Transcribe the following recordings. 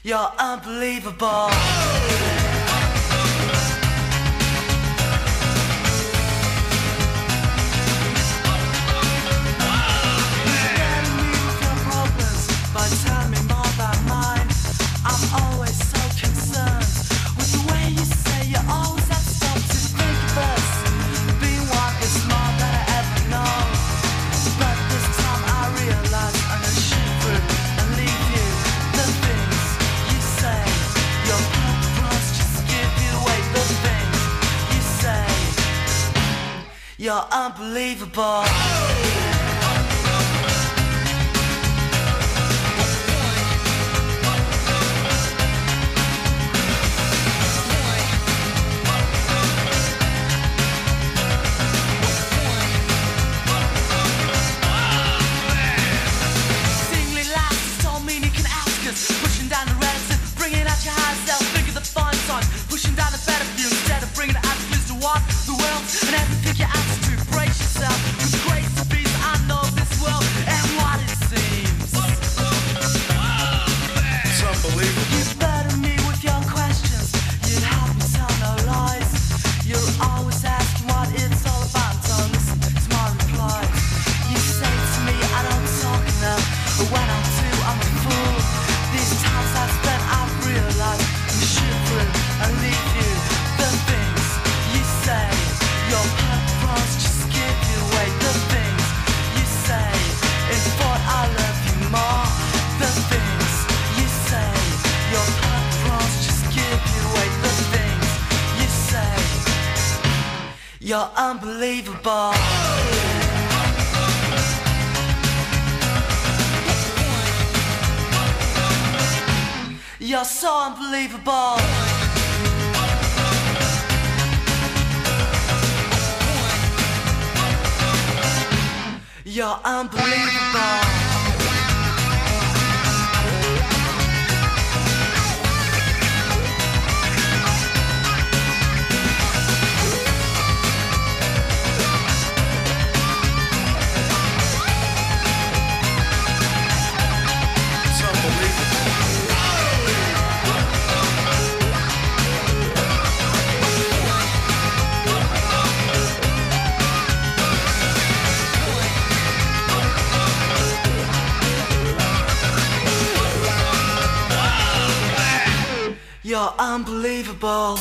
You're unbelievable. But tell me more about mine. I'm always so concerned with the way you say you always have stopped to think of us. Being one is more than I ever know. But this time I realize I'm gonna shoot through and leave you. The things you say, your purpose just give you away. The things you say, you're unbelievable. Pushing down the reticence, bringing out your higher self. Think of the fine signs, pushing down the better view instead of bringing it out to what the world and have to pick your attitude. Brace yourself, with grace to be. I know this world and what it seems. It's unbelievable. You burden me with your questions. You'd help me tell no lies. You're always asking what it's all about. So listen, it's my reply. You say to me I don't talk enough, but when I do, I'm a fool. These times I've spent, I've realized I'm shoot through and leave you. The things you say, your purpose just give you away. The things you say, in thought I love you more. The things you say, your purpose just give you away. The things you say, you're unbelievable. You're so unbelievable. You're unbelievable. You're unbelievable.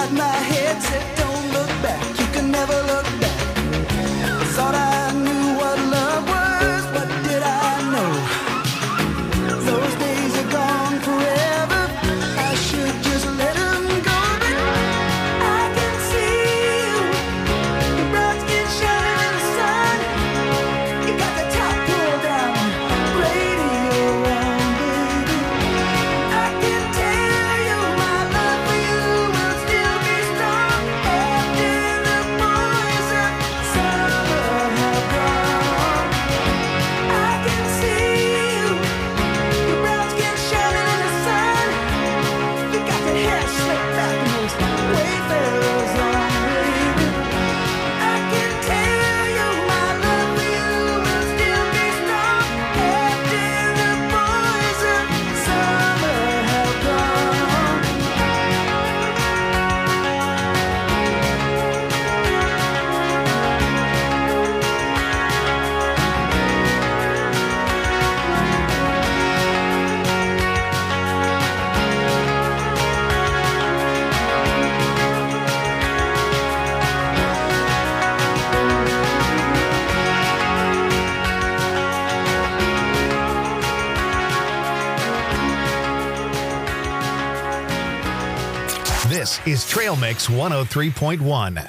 inside my head said don't look back, you can never look back. I thought I knew what love was, what did I know? Those days are gone forever, I should just let them go. But I can see you, your brown skin shining in the sun. You got the top pulled down, radio on, baby. I can tell you my love for you will still be strong after the boys of summer have gone. I can see you, your brown skin shining in the sun. You got your hair slicked back and those wayfarers on, baby. I can tell you my love for you will still be strong after the boys of summer have gone. This is Trail Mix 103.1.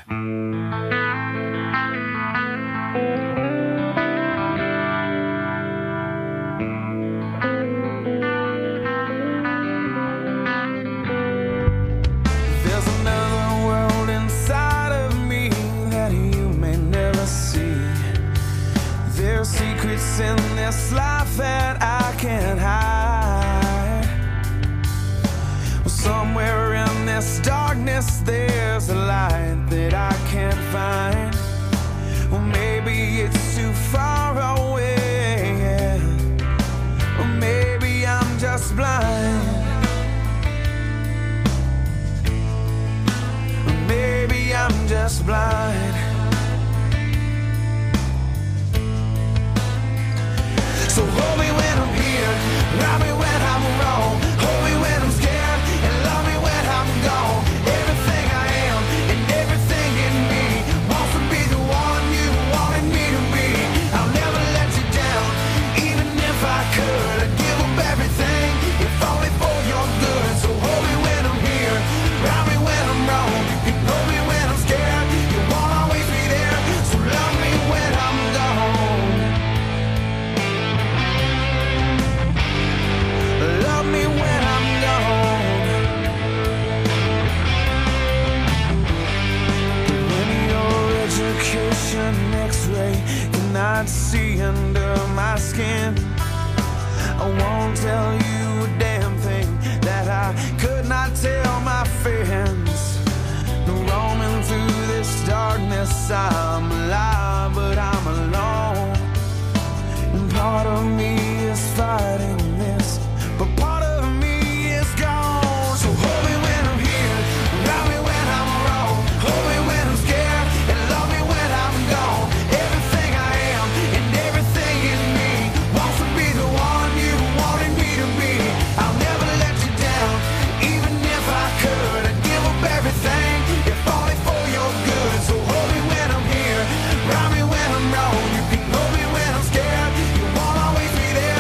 There's another world inside of me that you may never see. There's secrets in this life that I can't hide. Well, somewhere in this darkness there's a light that I can't find. Well, maybe it's too far away, yeah. Or maybe I'm just blind. Maybe I'm just blind. So hold me when I'm here, love me when I'm wrong, hold me when I'm scared, and love me when I'm gone. Everything I am and everything in me wants to be the one you wanted me to be. I'll never let you down, even if I could. I'd give up everything, if only for your good. So hold me when I'm here, love me when I'm wrong. You can hold me when I'm scared, you won't always be there. So love me when I'm gone. Love me when I'm gone. When your education X-ray cannot see under my skin, I won't tell you a damn thing that I could not tell my friends. No, roaming through this darkness, I'm alive, but I'm alone. And part of me is fighting this, but part of me is gone. So hold me when I'm here, love me when I'm wrong, hold me when I'm scared, and love me when I'm gone. Everything I am and everything in me wants to be the one you wanted me to be. I'll never let you down, even if I could. I'd give up everything, if only for your good. So hold me when I'm here, love me when I'm wrong. You can hold me when I'm scared, you won't always be there.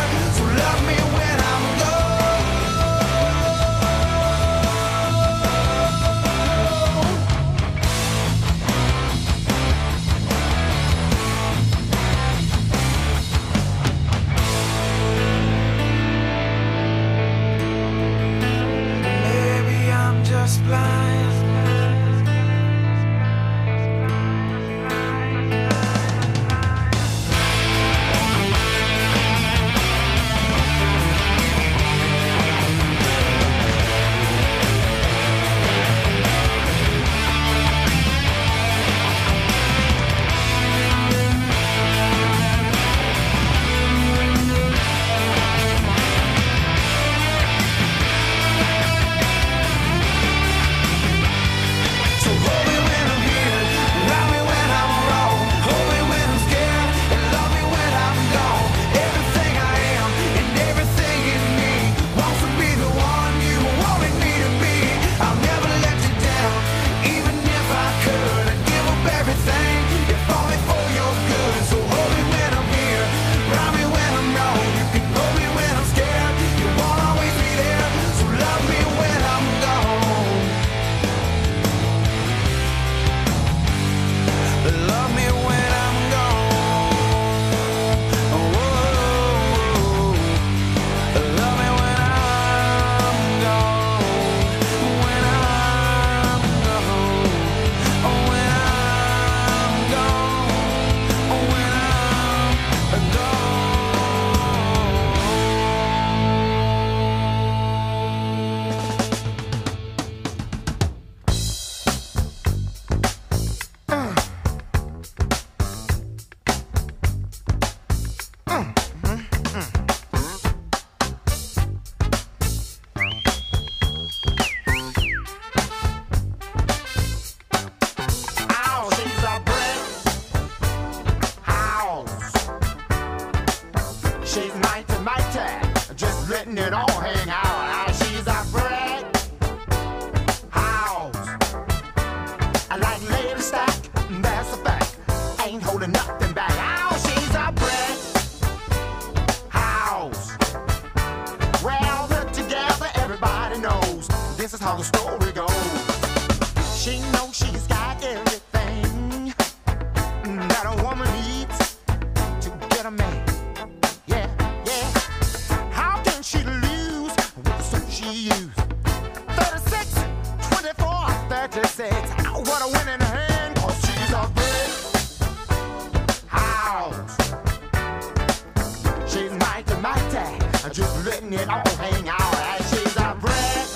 how the story goes. She knows she's got everything that a woman needs to get a man. Yeah, yeah. How can she lose with the suit she used? 36, 24, 36. What a winning hand, 'cause she's a brick house. She's mighty, just letting it all hang out. And she's a brick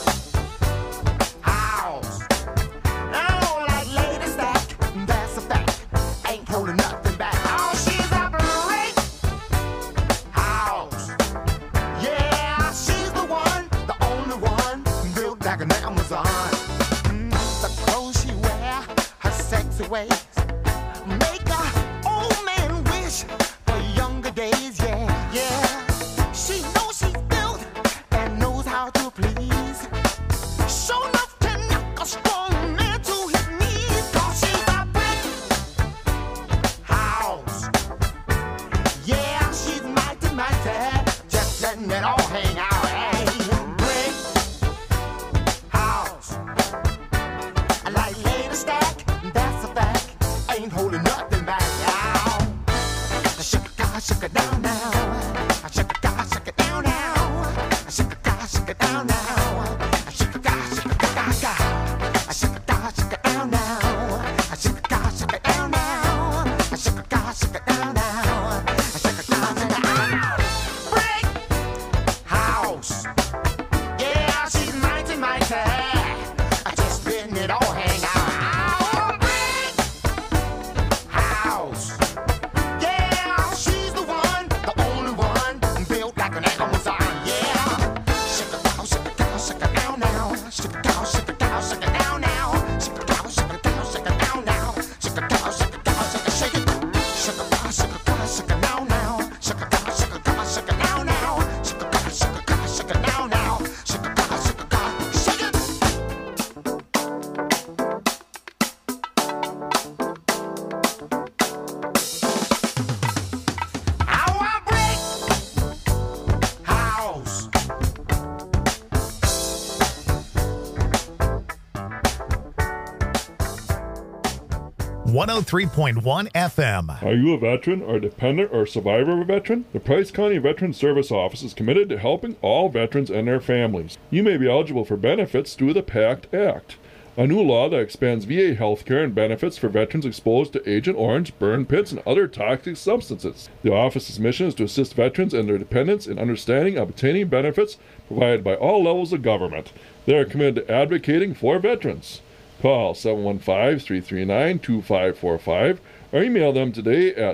house. Oh, like Lady Stack, that's a fact. Ain't holding nothing back. Oh, she's a brick house. Yeah, she's the one, the only one, built like an Amazon. The clothes she wear, her sexy ways, make a old man wish for younger days. Yeah, yeah. She knows she's built and knows how to please. Show enough to knock a strong man to his knees. 'Cause she's a brick house. Yeah, she's mighty, just letting it all hang out. Hey, brick house. Like Lady Stack, that's a fact. Ain't holding nothing back now. Shake it down now. Shake it down now. Shake it down now. Shake it down now. Shake it down now. Shake it down now. Shake it down now. Brick house. Yeah, she's mighty. Just letting it all hang out. Brick house. Yeah, she's the one, the only one, built like an Amazon. Yeah. Shake it down, shake it down, shake it down now. Shake it down, shake it down, shake it down now. Shake it down, shake it down, shake it down now. Shake it down, shake it down, shake it, shake it. Shake it down, shake it down, shake it down now. Shake it down, shake it down, shake it down now. Shake it down, shake it down, shake it down now. Shake it down, shake it down, shake it. Our brick house. 103.1 FM. Are you a veteran or dependent or survivor of a veteran? The Price County Veteran Service Office is committed to helping all veterans and their families. You may be eligible for benefits through the PACT Act, a new law that expands VA health care and benefits for veterans exposed to Agent Orange, burn pits, and other toxic substances. The office's mission is to assist veterans and their dependents in understanding and obtaining benefits provided by all levels of government. They are committed to advocating for veterans. Call 715-339-2545 or email them today at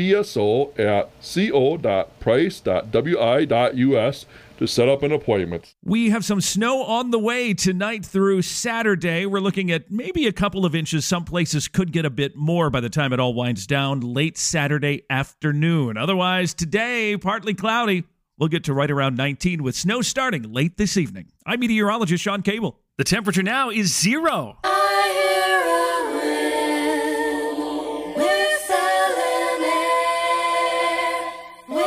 cvso@co.price.wi.us to set up an appointment. We have some snow on the way tonight through Saturday. We're looking at maybe a couple of inches. Some places could get a bit more by the time it all winds down late Saturday afternoon. Otherwise, today, partly cloudy. We'll get to right around 19 with snow starting late this evening. I'm meteorologist Sean Cable. The temperature now is 0. I hear a wind whistling air,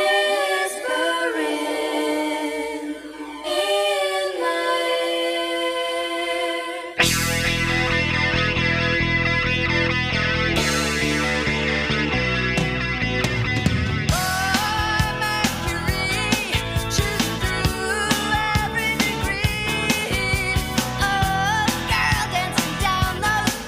whispering in my ear.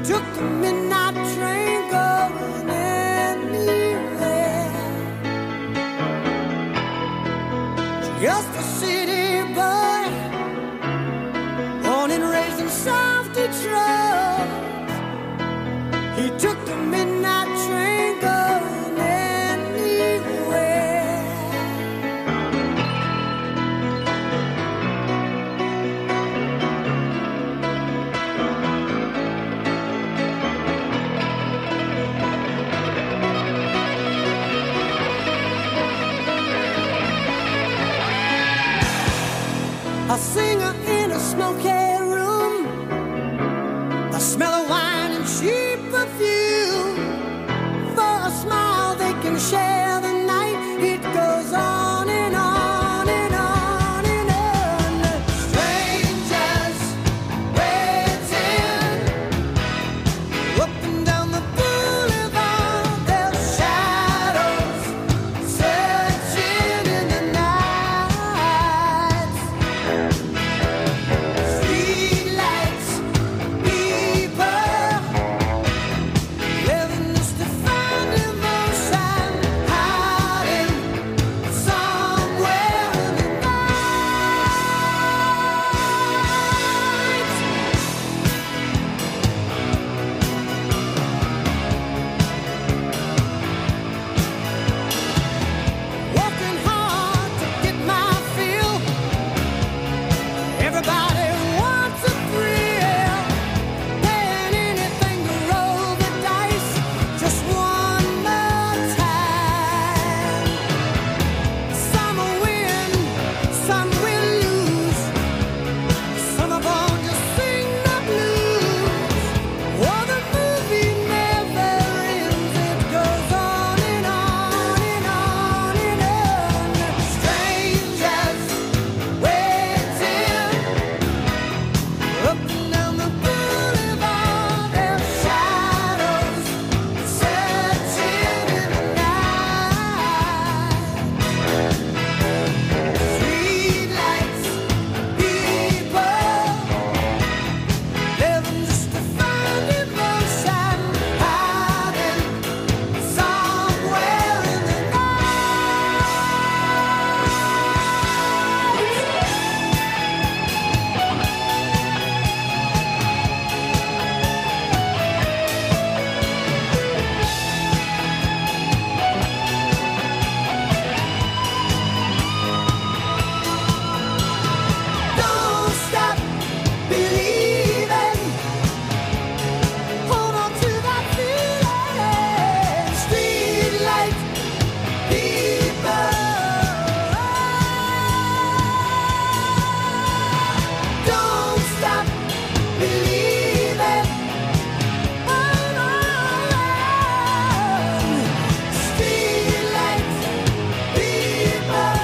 took the midnight train going anywhere. Just a city boy, born and raised in South Detroit. He took the midnight train going anywhere. A singer in a smoky room, the smell of wine and cheap perfume. For a smile they can share the night. It goes on and on and on and on. Strangers waiting up and down the boulevard, their shadows searching in the night. Streetlights, people living just to find emotion, hiding somewhere in the night. Working hard to get my fill. Everybody wants a thrill, paying anything to roll the dice just one more time. Some will win, some will lose. Some are born to sing the blues. Oh, the movie never ends. It goes on and on and on and on. Strangers waiting up and down the boulevard, their shadows searching in the night. Streetlights, people living just to find emotion, hiding somewhere in the Don't stop believing. Hold on to that feeling. Streetlight people. Don't stop believing. Hold on. Streetlight people.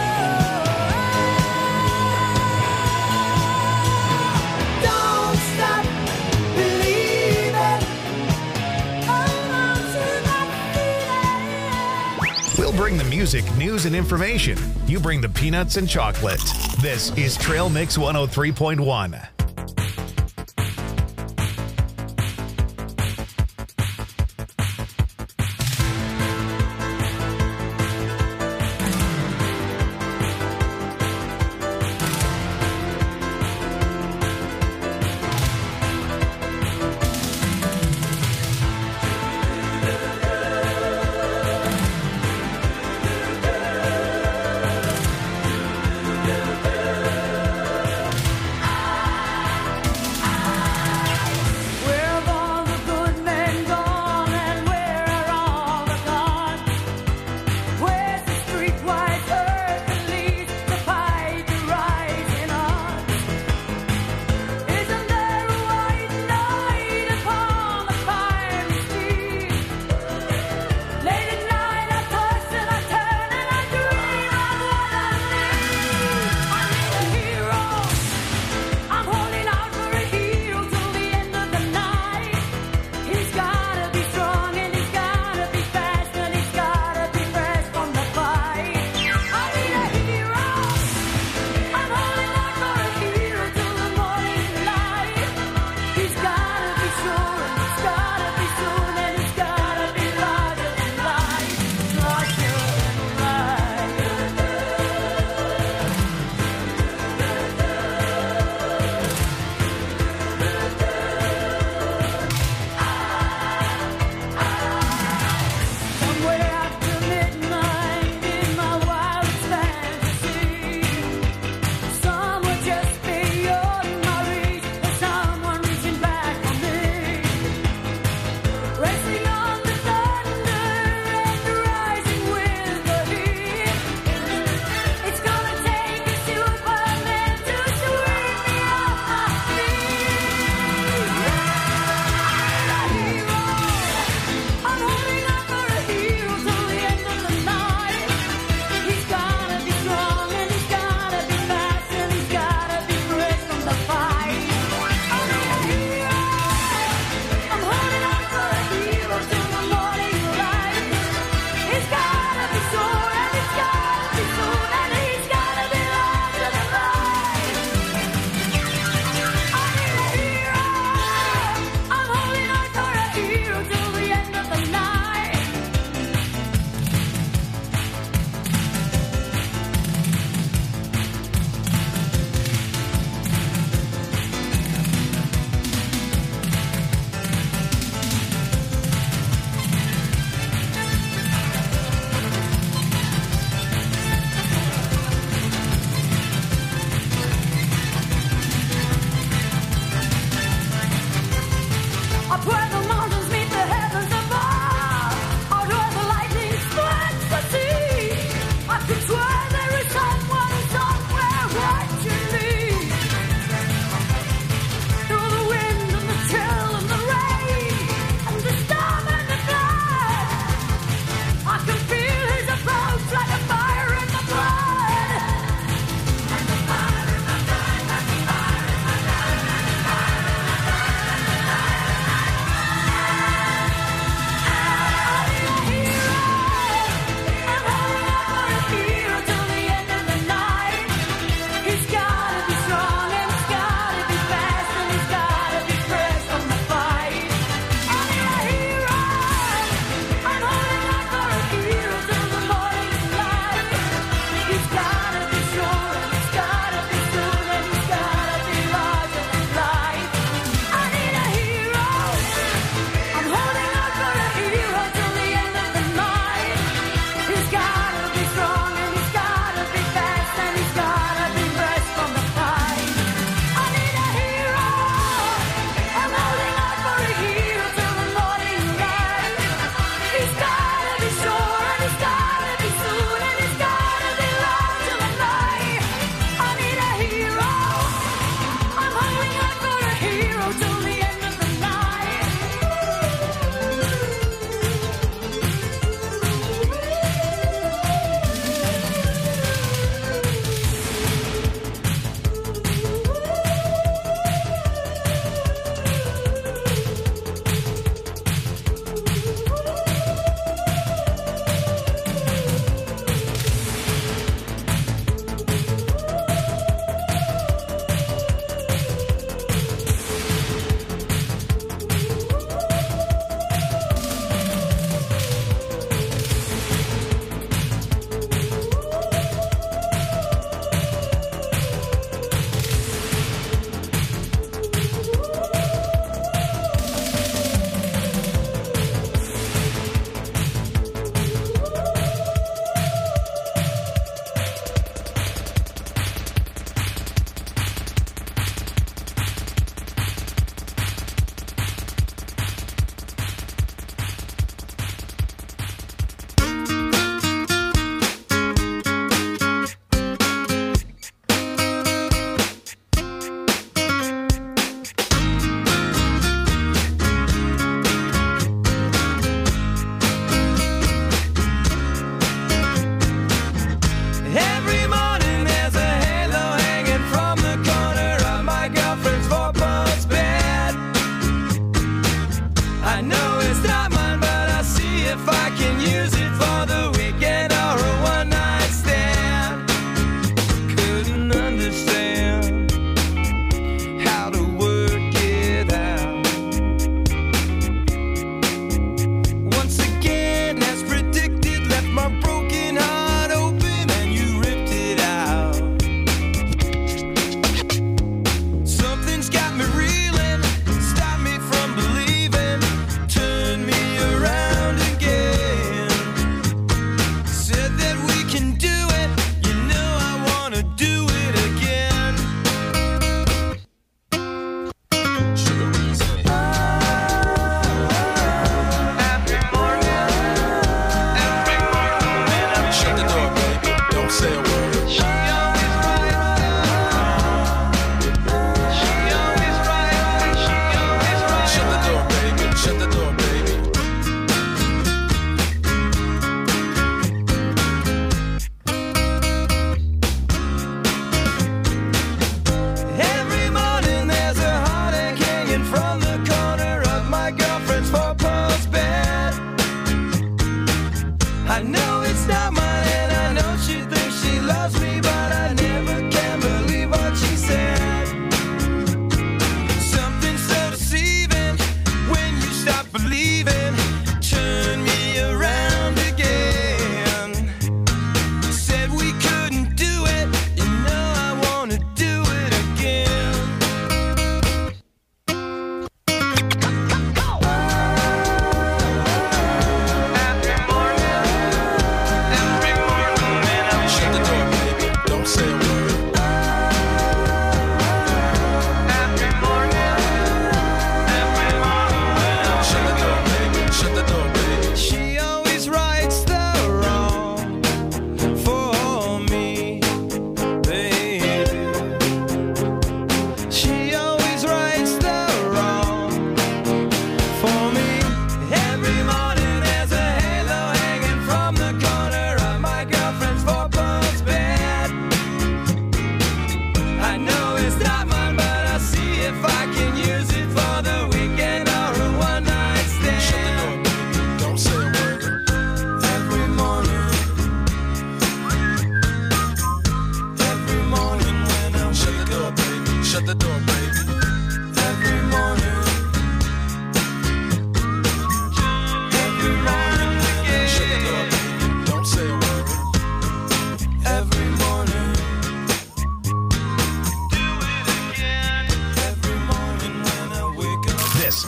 Don't stop believing. Hold on to that feeling. We'll bring the music, news, and information. You bring the peanuts and chocolate. This is Trail Mix 103.1.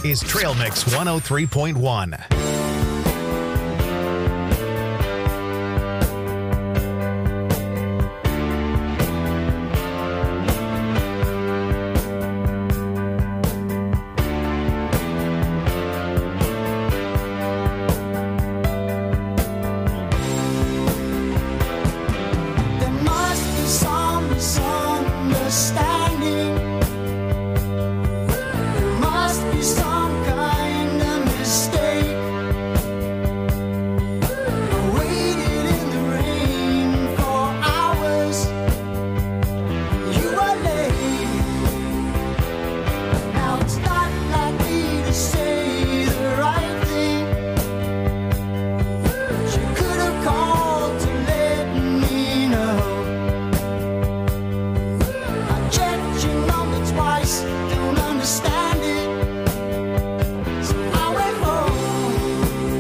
is Trail Mix 103.1. There must be some misunderstanding. There must be some kind of mistake. I waited in the rain for hours. You were late. Now it's not like me to say the right thing. She could have called to let me know. I checked your number twice, don't understand it. So I went home.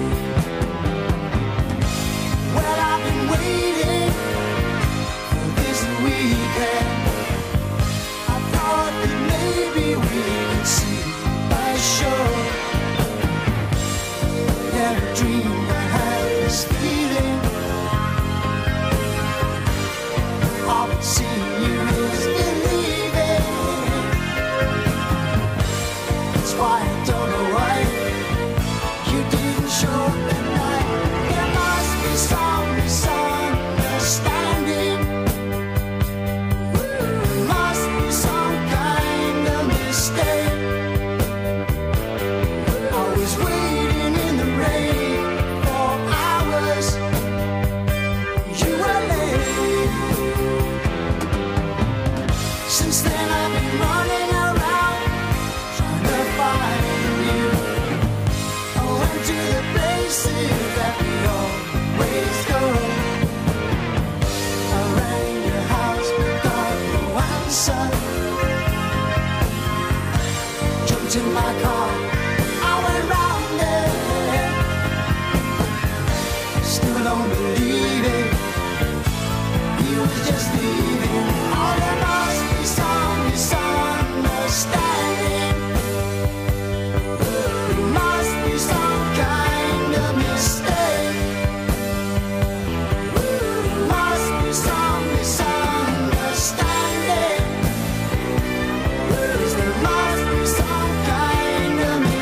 Well, I've been waiting for this weekend. I thought that maybe we could see a show. Never dreamed I had this feeling. All but seeing you is believing. That's why I don't know why you didn't show up that night. There must be some misunderstanding. There must be some kind of mistake. I was waiting in the rain for hours. You were late. Since then I've been running around trying to find you. I went to the places that we always go. I rang your house but got no answer. Jumped in my car, I went round there. Still don't believe it. He was just leaving. Oh, there must be some misunderstanding. There must be some kind of mistake. There must be some misunderstanding. Yes, there must be some kind of mistake.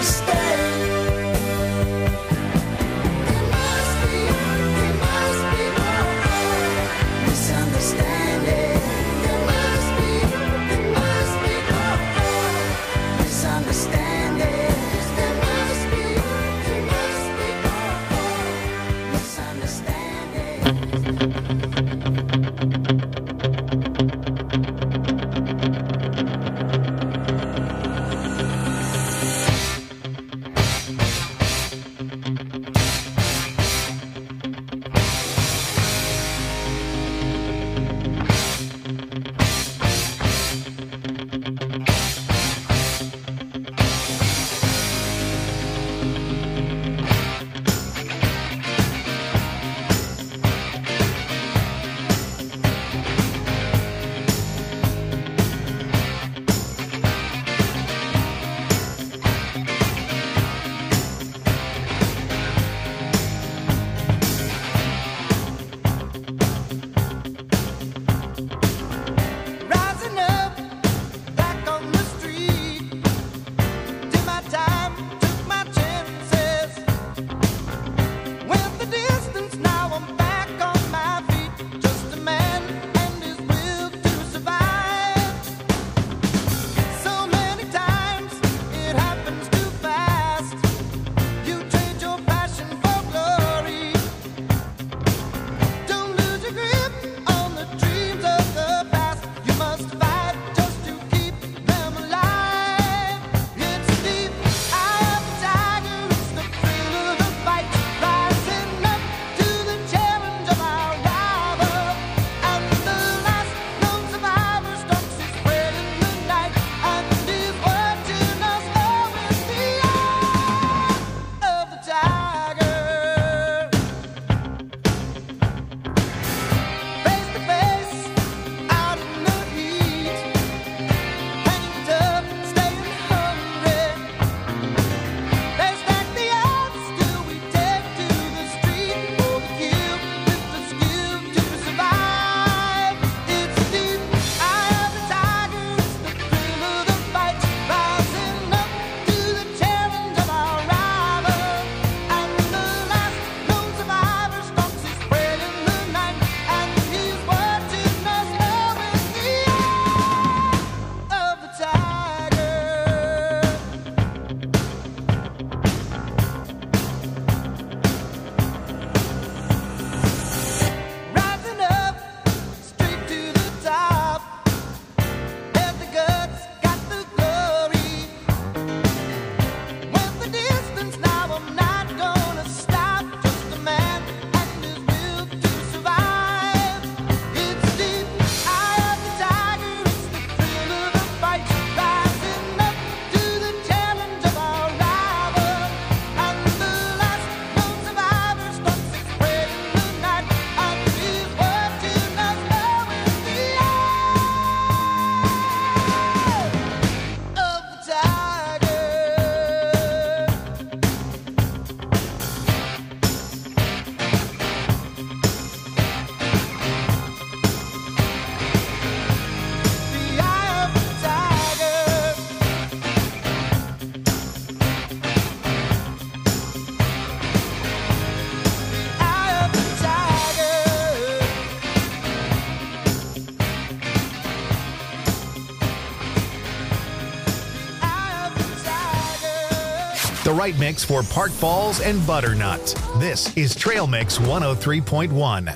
the right mix for Park Falls and Butternut. This is Trail Mix 103.1.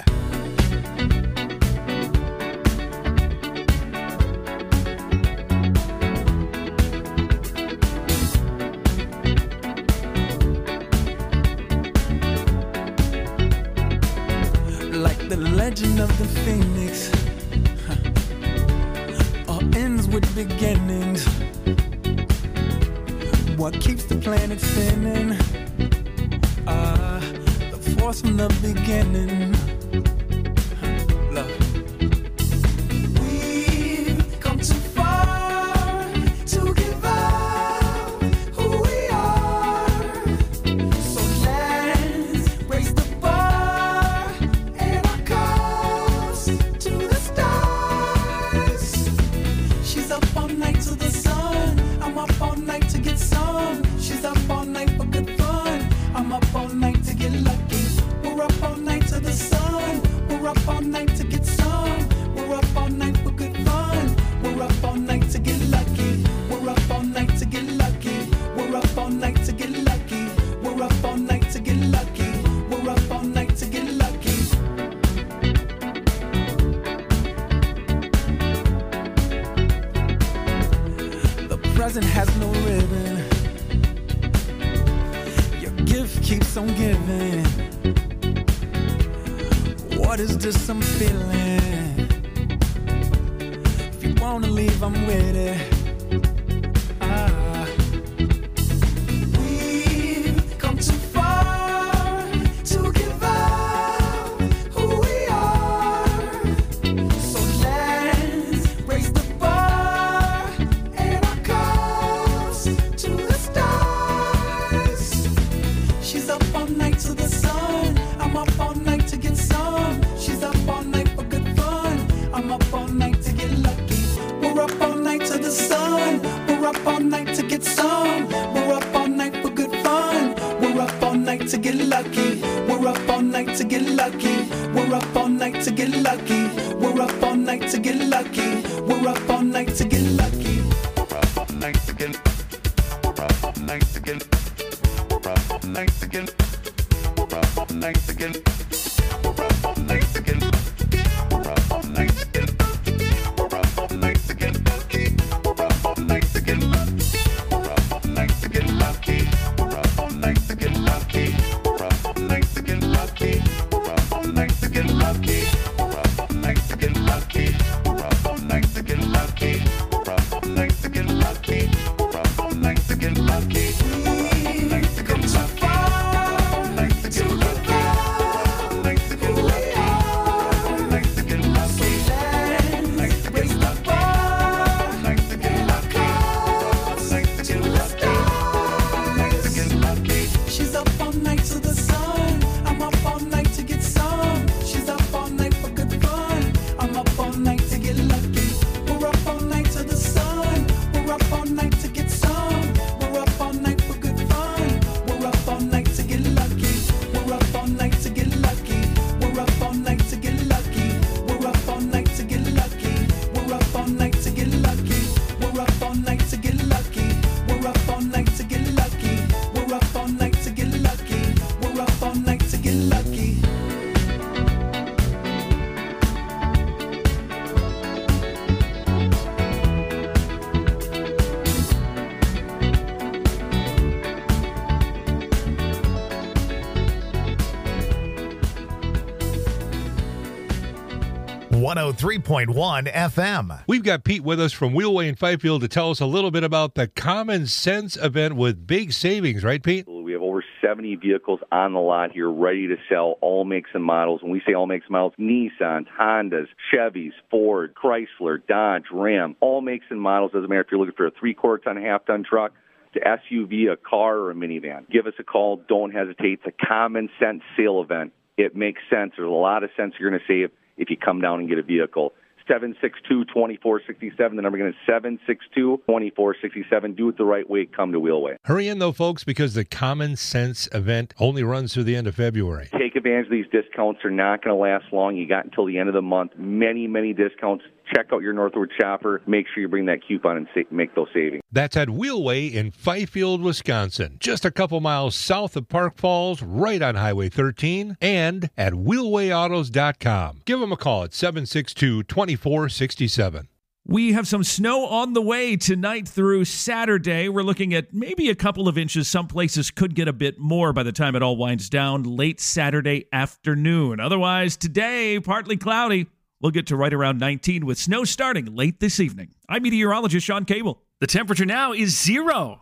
Like the legend of the phoenix, all ends with beginnings. What keeps the planet spinning? The force from the beginning. Look. We've come too far to give up who we are. So let's raise the bar and our cups to the stars. She's up all night to the sun. I'm up all night to get some. She's up all night for good fun. I'm up all night to get lucky. We're up all night to the sun. We're up all night to get some. We're up all night for good fun. We're up all night to get lucky. We're up all night to get lucky. We're up all night to get lucky. We're up all night to get lucky. We're up all night to get lucky. The present has no ribbon. Your gift keeps on giving. What is this I'm feeling? If you wanna leave, I'm with it. We've come too far to give up who we are. So let's raise the bar and our cups to the stars. She's up all night to the sun. I'm up all night to get some. She's up all night for good fun. I'm up all night to get lucky. We're up all night to the sun. We're up all night to get some. We're up all night for good fun. We're up all night to get lucky. We're up all night to get lucky. We're up all night to get lucky. We're up all night to get lucky. We're up all night to get lucky. We're up all night to get. We're up all night to get. We're up all night to get. We're up all night to get. We're up all night to get. We're up all night to get. We're up all night to get. We're up all night to get. We're up all night to get lucky. We're up all night to get lucky. We're up all night to get lucky. We're up all night to get lucky. We're up all night to get lucky. We're up all night to get lucky. We're up all night to get lucky. We're up all night to get lucky. We've come too far to give up who we are. So let's raise the bar and our cups to the stars. She's up all night to the sun. I'm up all night to get some. She's up all night for good fun. I'm up all night to get lucky. We're up all night to the sun. We're up all night to get some. We're up all night for good fun. We're up all night to get lucky. We're up all night to get lucky. We're up all night to get lucky. We're up all night to get lucky. We're up all night to get lucky. We're up all night to get lucky. We're up all night to get lucky. We're up all night to get lucky. We're up all night to get lucky. One 103.1 FM. We've got Pete with us from Wheelway in Fifield to tell us a little bit about the Common Sense event with big savings, right, Pete? We have over 70 vehicles on the lot here ready to sell, all makes and models. When we say all makes and models, Nissans, Hondas, Chevys, Ford, Chrysler, Dodge, Ram, all makes and models. Doesn't matter if you're looking for a 3/4 ton, half-ton truck, to SUV, a car, or a minivan. Give us a call. Don't hesitate. It's a Common Sense sale event. It makes sense. There's a lot of sense you're going to save if you come down and get a vehicle. 762-2467. The number again is 762-2467. Do it the right way. Come to Wheelway. Hurry in, though, folks, because the Common Sense event only runs through the end of February. Take advantage of these discounts. They're not going to last long. You got until the end of the month. Many, many discounts. check out your Northwood shopper. Make sure you bring that coupon and make those savings. That's at Wheelway in Fifield, Wisconsin, just a couple miles south of Park Falls, right on Highway 13, and at wheelwayautos.com. Give them a call at 762-2467. We have some snow on the way tonight through Saturday. We're looking at maybe a couple of inches. Some places could get a bit more by the time it all winds down late Saturday afternoon. Otherwise, today, partly cloudy. We'll get to right around 19 with snow starting late this evening. I'm meteorologist Sean Cable. The temperature now is 0.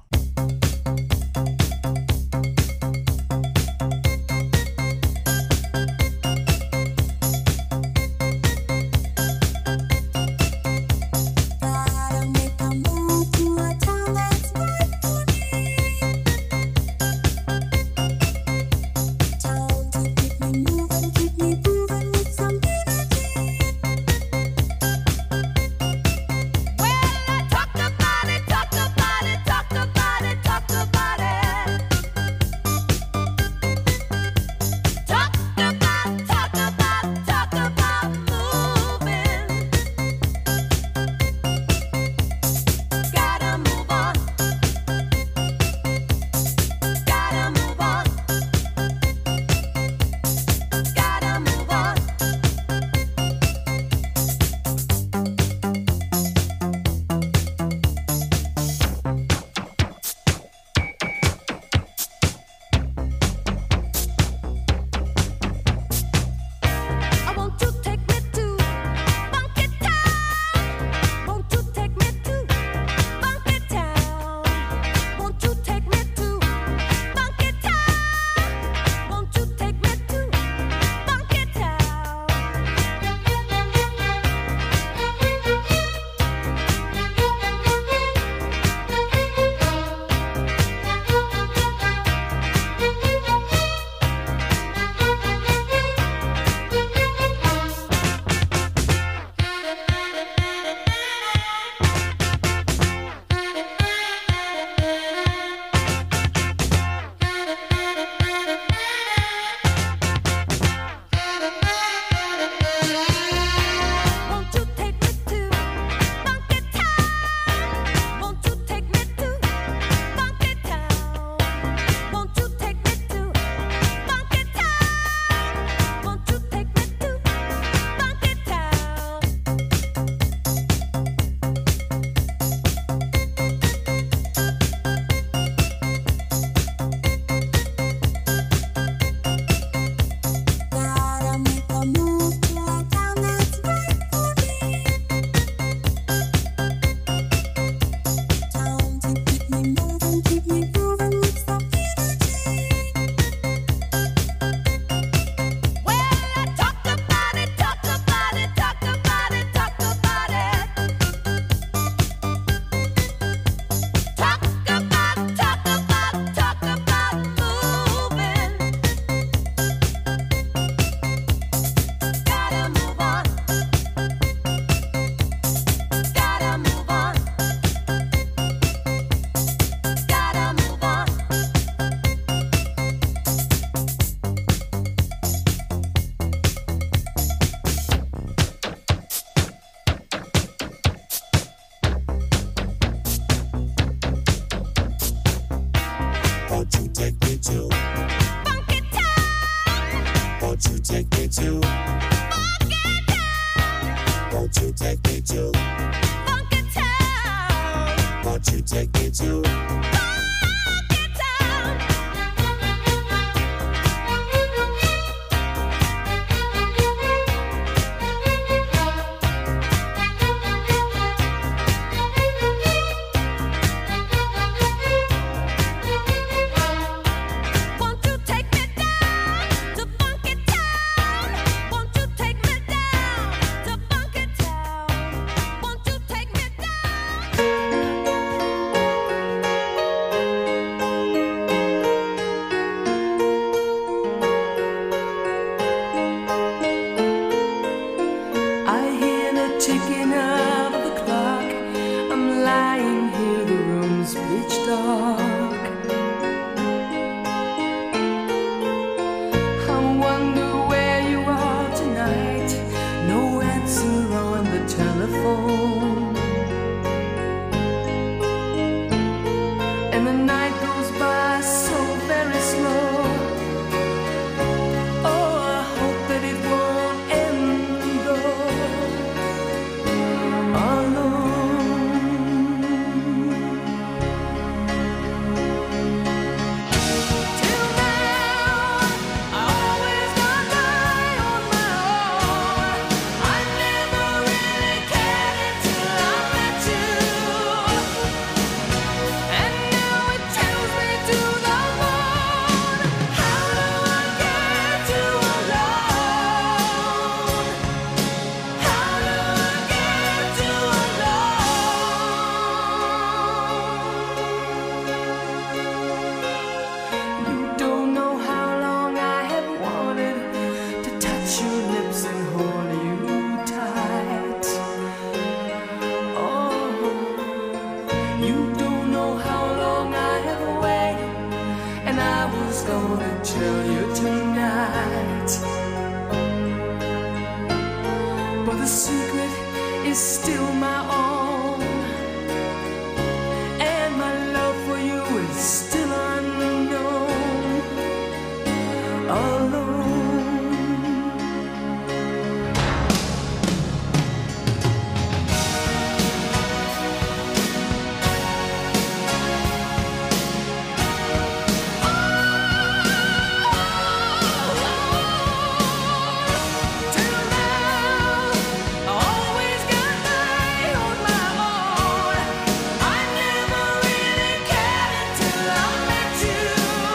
and the night goes by so very slow. Oh, I hope that it won't end though alone. Till now, I always got by on my own. I never really cared until I met you. And now it tells me to the moon. How do I get you alone? How do I get you alone? You don't know how long I have wanted to touch your lips and hold you tight. Oh, you don't know how long I have waited, and I was gonna tell you tonight. But the secret is still my own, and my love for you is still unknown. Alone. Till now, I always got by on my own. I never really cared until I met you.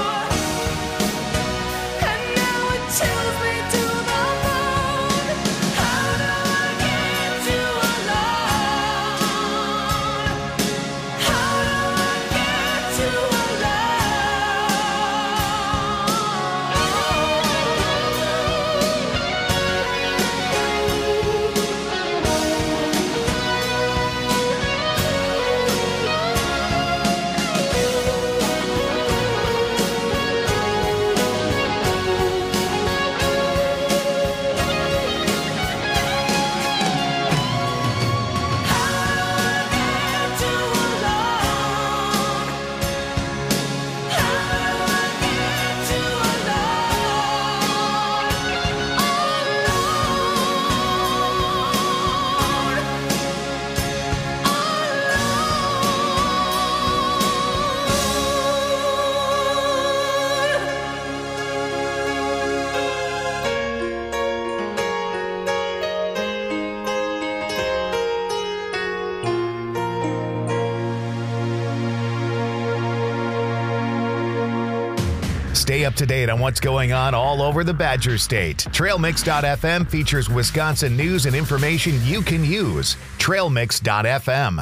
And now it chills me to the bone. How do I get you alone? How do I get you Stay up to date on what's going on all over the Badger State. TrailMix.fm features Wisconsin news and information you can use. TrailMix.fm.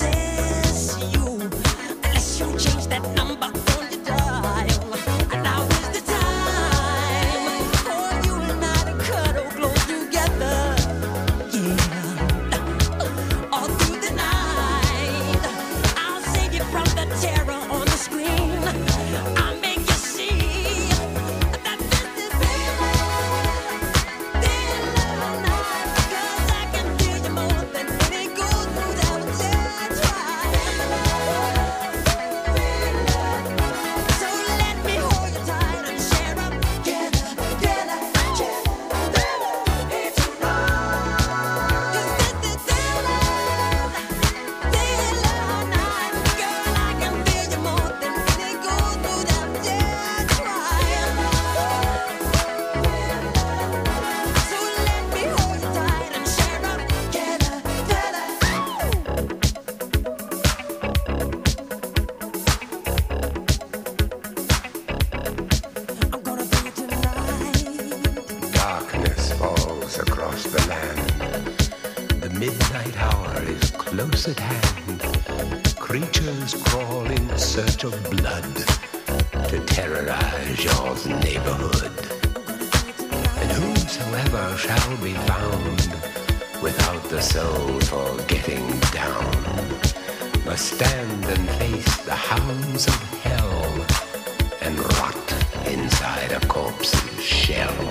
close at hand. Creatures crawl in search of blood to terrorize your neighborhood. And whosoever shall be found without the soul for getting down must stand and face the hounds of hell and rot inside a corpse's shell.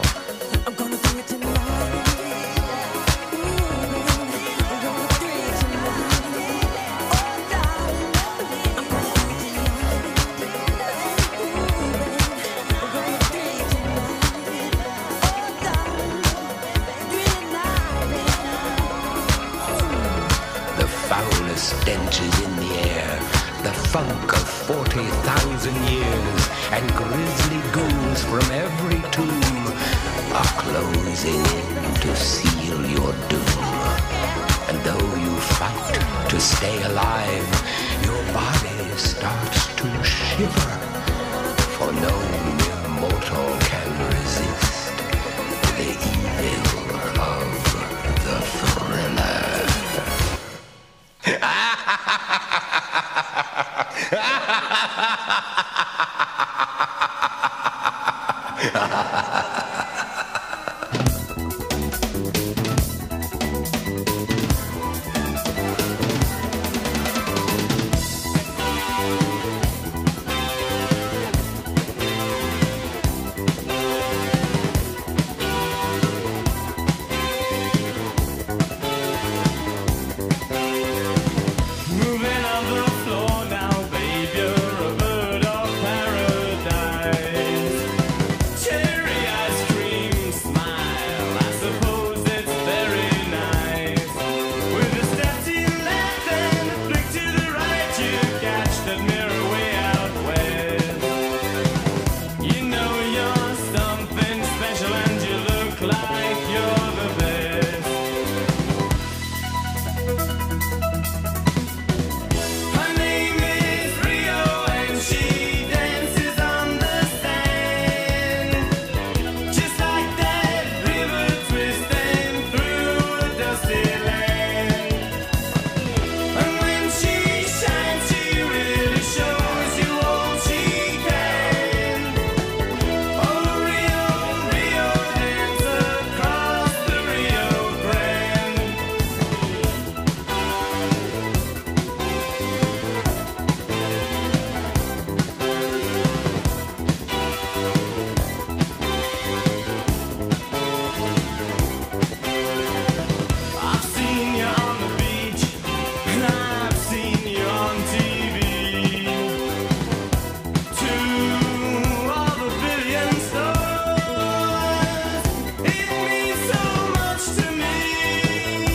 Stench is in the air, the funk of 40,000 years, and grisly ghouls from every tomb are closing in to seal your doom. And though you fight to stay alive, your body starts to shiver, for no mere mortal can resist the evil of the thriller.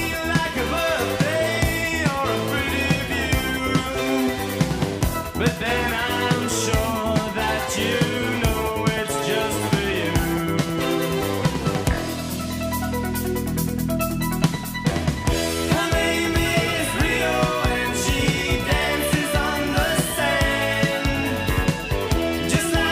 But